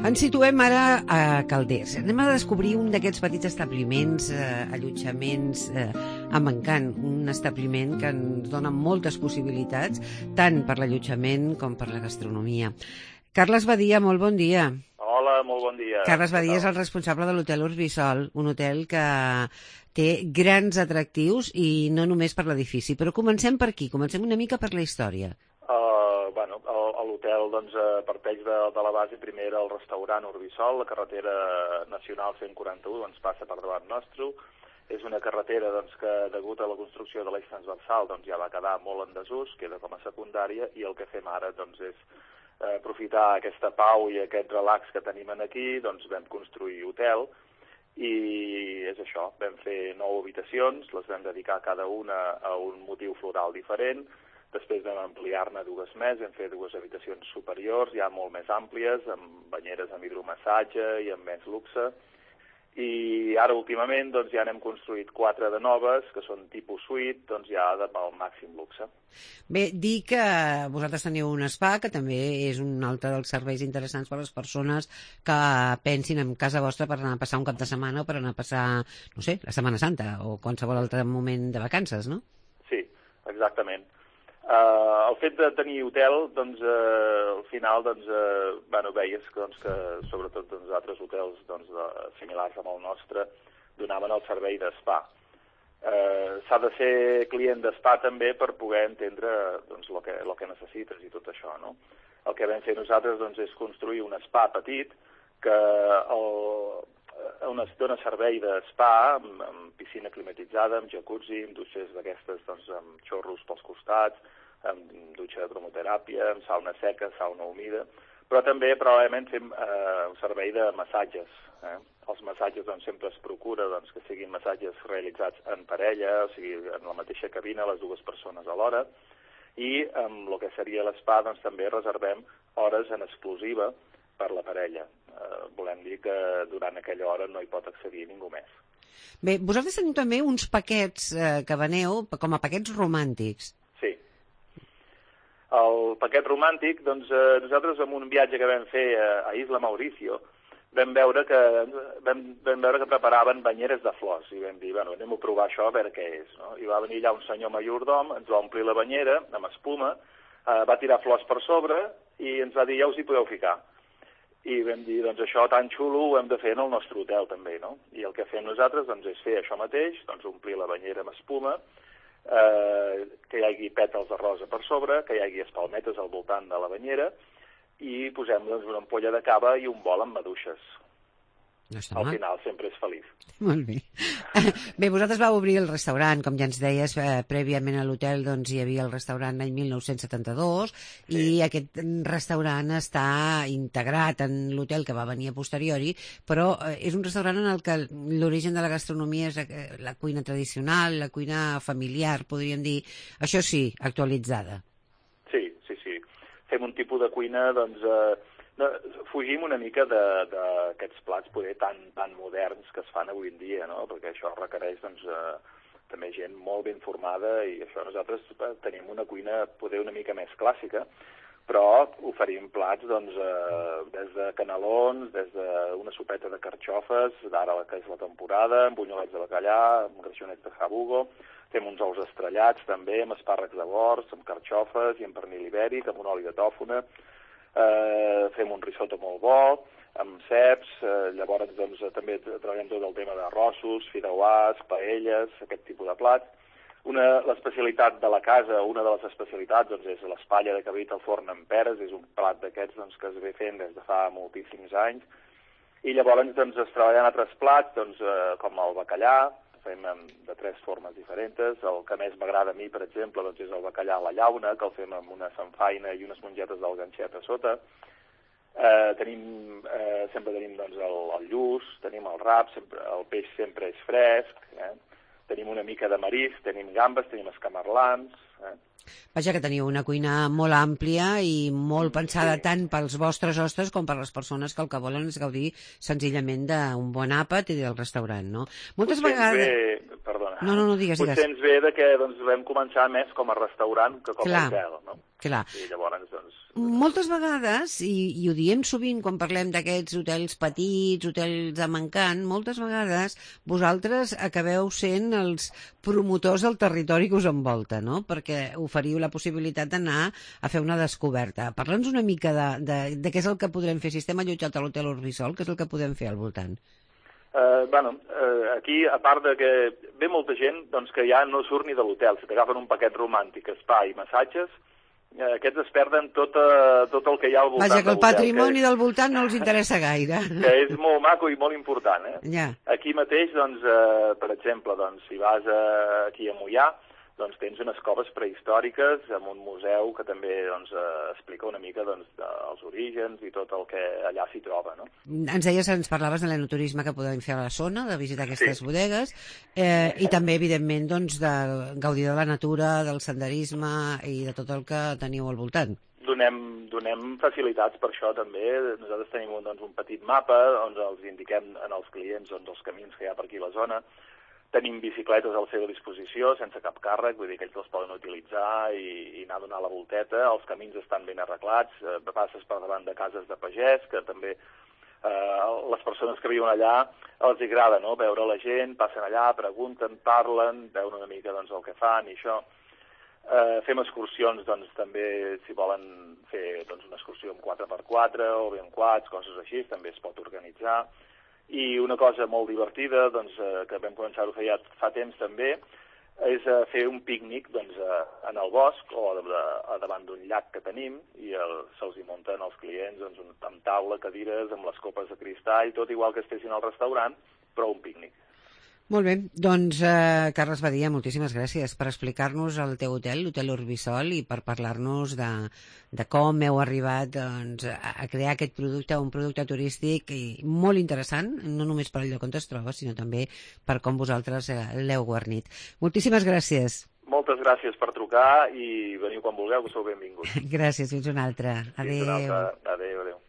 Ens situem ara a Calders. Anem a descobrir un d'aquests petits establiments, allotjaments amb encant. Un establiment que ens dona moltes possibilitats, tant per l'allotjament com per la gastronomia. Carles Badia, molt bon dia. Hola, molt bon dia. Carles Badia és el responsable de l'Hotel Urbisol, un hotel que té grans atractius i no només per l'edifici. Però comencem per aquí, comencem una mica per la història. L'hotel parteix de la base primera el restaurant Urbisol, la carretera nacional 141, passa per davant nostre. És una carretera que, degut a la construcció de l'eix transversal, ja va quedar molt en desús, queda com a secundària, i el que fem ara és aprofitar aquesta pau i aquest relax que tenim aquí, vam construir hotel, i és això, vam fer 9 habitacions, les vam dedicar cada una a un motiu floral diferent. Després vam ampliar-ne 2 més, vam fer 2 habitacions superiors, ja molt més àmplies, amb banyeres amb hidromassatge i amb més luxe. I ara, últimament, ja n'hem construït 4 de noves, que són tipus suite, ja amb el màxim luxe. Bé, dir que vosaltres teniu un spa, que també és un altre dels serveis interessants per a les persones que pensin en casa vostra per anar a passar un cap de setmana o per anar a passar, no sé, la Setmana Santa o qualsevol altre moment de vacances, no? Sí, exactament. El fet de tenir hotel, al final, veies que sobretot altres hotels similars amb el nostre donaven el servei d'espa. S'ha de ser client d'espa també per poder entendre el que necessites i tot això, no? El que vam fer nosaltres és construir un spa petit que dona servei d'espa amb piscina climatitzada, amb jacuzzi, amb dutxes d'aquestes amb xorros pels costats, amb dutxa de bromoteràpia, amb sauna seca, sauna humida, però també probablement fem un servei de massatges. Els massatges sempre es procura que siguin massatges realitzats en parella, o sigui, en la mateixa cabina, les 2 persones alhora, i amb el que seria l'espa també reservem hores en exclusiva per la parella. Volem dir que durant aquella hora no hi pot accedir ningú més. Bé, vosaltres teniu també uns paquets que veneu com a paquets romàntics. Sí. El paquet romàntic, nosaltres en un viatge que vam fer a Isla Mauricio vam veure que preparaven banyeres de flors i vam dir, anem a provar això a veure què és, no? I va venir allà un senyor majordom, ens va omplir la banyera amb espuma, va tirar flors per sobre i ens va dir, ja us hi podeu ficar. I vam dir, això tan xulo ho hem de fer en el nostre hotel també, no? I el que fem nosaltres és fer això mateix, omplir la banyera amb espuma, que hi hagi pètals de rosa per sobre, que hi hagi espalmetes al voltant de la banyera i posem una ampolla de cava i un bol amb maduixes. No està al mal. final sempre és feliç. Molt bé. Bé, vosaltres vau obrir el restaurant, com ja ens deies, prèviament a l'hotel hi havia el restaurant l'any 1972 i aquest restaurant està integrat en l'hotel que va venir a posteriori, però és un restaurant en el que l'origen de la gastronomia és la cuina tradicional, la cuina familiar, podríem dir, això sí, actualitzada. Sí. Fem un tipus de cuina, fugim una mica d'aquests plats poder tan moderns que es fan avui en dia, no? Perquè això requereix també gent molt ben formada i això nosaltres tenim una cuina poder una mica més clàssica, però oferim plats des de canelons, des d'una sopeta de carxofes, d'ara que és la temporada, amb bunyolets de bacallà, amb greixonets de jabugo, fem uns ous estrellats també, amb espàrrecs de bors, amb carxofes i amb pernil ibèric, amb un oli de tòfona. Fem un risotto molt bo, amb ceps, llavors també treballem tot el tema d'arrossos, fideuàs, paelles, aquest tipus de plats. L'especialitat de la casa, una de les especialitats és l'espatlla de cabrit al forn amb peres, és un plat d'aquests que es ve fent des de fa moltíssims anys. I llavors es treballen altres plats, com el bacallà, fem de 3 formes diferents. El que més m'agrada a mi, per exemple, és el bacallà a la llauna, que el fem amb una samfaina i unes mongetes del ganxet a sota. Sempre tenim el lluç, tenim el rap, el peix sempre és fresc, tenim una mica de marisc, tenim gambes, tenim escamarlans. Vaja, que teniu una cuina molt àmplia i molt pensada tant pels vostres hostes com per les persones que el que volen és gaudir senzillament d'un bon àpat i del restaurant, no? Moltes vegades... Perdona. No, digues. Potser ens ve que vam començar més com a restaurant que com a hotel, no? Clar. I llavors Moltes vegades, i ho diem sovint quan parlem d'aquests hotels petits, hotels amb encant, moltes vegades vosaltres acabeu sent els promotors del territori que us envolta, no? Perquè oferiu la possibilitat d'anar a fer una descoberta. Parla'ns una mica de què és el que podrem fer. Si estem allotjats a l'Hotel Urbisol, què és el que podem fer al voltant? Aquí, a part de que ve molta gent doncs, que ja no surt ni de l'hotel, si t'agafen un paquet romàntic, spa i massatges, aquests es perden tot el que hi ha al voltant. Vaja, que el patrimoni del voltant no els interessa gaire. Que és molt maco i molt important. Ja. Aquí mateix, doncs, per exemple, doncs, si vas aquí a Moià, doncs tens unes coves prehistòriques amb un museu que també doncs, explica una mica doncs, els orígens i tot el que allà s'hi troba. No? Ens parlaves de l'enoturisme que podem fer a la zona, de visitar aquestes bodegues, i també, evidentment, doncs, de gaudir de la natura, del senderisme i de tot el que teniu al voltant. Donem facilitats per això també. Nosaltres tenim doncs, un petit mapa on els indiquem als clients doncs, els camins que hi ha per aquí a la zona. Tenim bicicletes a la seva disposició, sense cap càrrec, vull dir que ells les poden utilitzar i anar a donar la volteta. Els camins estan ben arreglats, passes per davant de cases de pagès, que també les persones que viuen allà els agrada, no? Veure la gent, passen allà, pregunten, parlen, veuen una mica doncs, el que fan i això. Fem excursions, doncs, també, si volen fer doncs, una excursió amb 4x4 o bé amb quads, coses així, també es pot organitzar. I una cosa molt divertida, doncs, que vam començar a fer ja fa temps també, és fer un pícnic doncs, en el bosc o davant d'un llac que tenim i se'ls hi munten els clients doncs, amb taula, cadires, amb les copes de cristall, tot igual que estessin al restaurant, però un pícnic. Molt bé, doncs Carles Badia, moltíssimes gràcies per explicar-nos el teu hotel, l'Hotel Urbisol, i per parlar-nos de com heu arribat doncs, a crear aquest producte, un producte turístic i molt interessant, no només per el lloc on es troba, sinó també per com vosaltres l'heu guarnit. Moltíssimes gràcies. Moltes gràcies per trucar i veniu quan vulgueu, que sou benvinguts. Gràcies, fins una altra. Adéu. Adéu, adéu.